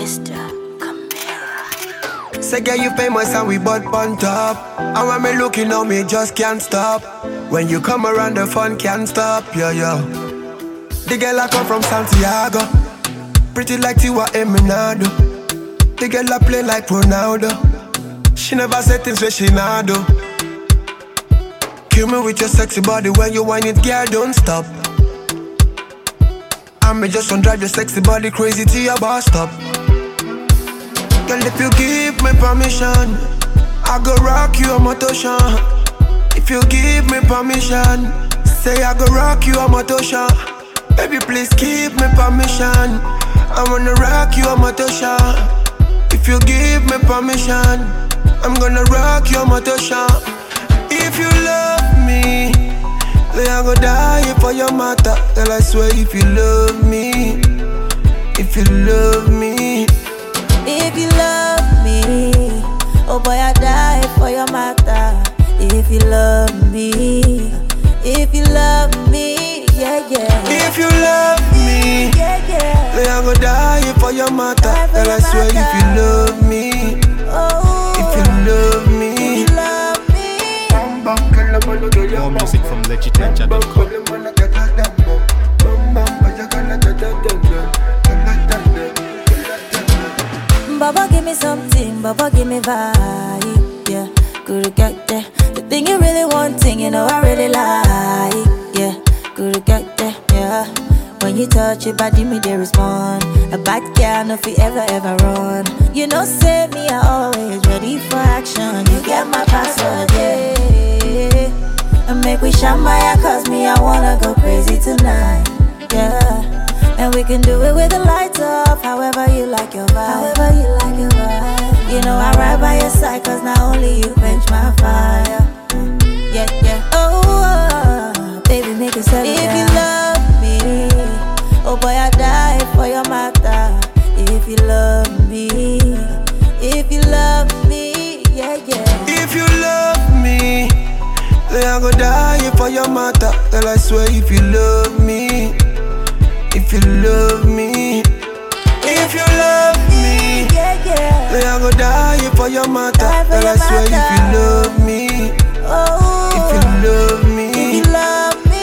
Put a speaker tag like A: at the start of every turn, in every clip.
A: Mr. Camera.
B: Say girl you famous and we butt on top. And when me looking on me just can't stop. When you come around the fun can't stop, yeah, yeah. The girl I come from Santiago, pretty like Tiwa Eminado. The girl I play like Ronaldo. She never said things where she not do. Kill me with your sexy body when you whine it, girl, don't stop. I may just want drive your sexy body crazy to your bus stop. Girl, if you give me permission, I go rock you a motorsha. If you give me permission, say I go rock you a motorsha. Baby, please give me permission, I wanna rock you a motorsha. If you give me permission, I'm gonna rock your motorsha. If you love me, then I go die for your matter. Girl, I swear if you love me, if you love me.
C: If you love me, oh boy, I die for your matter. If you love me, if you love me, yeah, yeah.
B: If you love me,
C: yeah, yeah.
B: then I go die for your matter. Girl, I swear if you love me,
C: oh,
B: if you love me.
C: if you love me.
D: More music from legitninja.com.
C: Baba give me something, Baba give me vibe, yeah. Could get there. The thing you really wanting, you know I really like, yeah. Could get there, yeah. When you touch it, body me they respond. A bad girl, no fi ever run. You know, save me, I always ready for action. You get my password, yeah. And make we shamaya, cause me, I wanna go crazy tonight, yeah. And we can do it with the lights off, however you like your vibe. However you like your vibe. You know I ride by your side, cause not only you quench my fire. Yeah, yeah. Oh, baby, make it settle down. If you love me, oh boy, I die for your matter. If you love me, if you love me, yeah, yeah.
B: If you love me, then I go die for your matter. Girl, I swear if you love me, if you love me, if you love me,
C: yeah, yeah.
B: then I go die for your matter. Girl, I swear if you love me,
C: oh,
B: if you love me,
C: if you love me.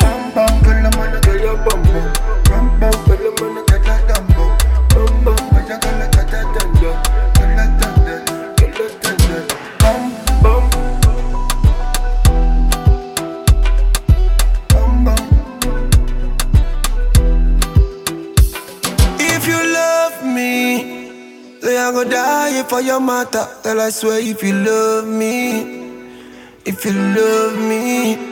B: If you love me, then I go die for your matter. Girl, I swear if you love me, if you love me.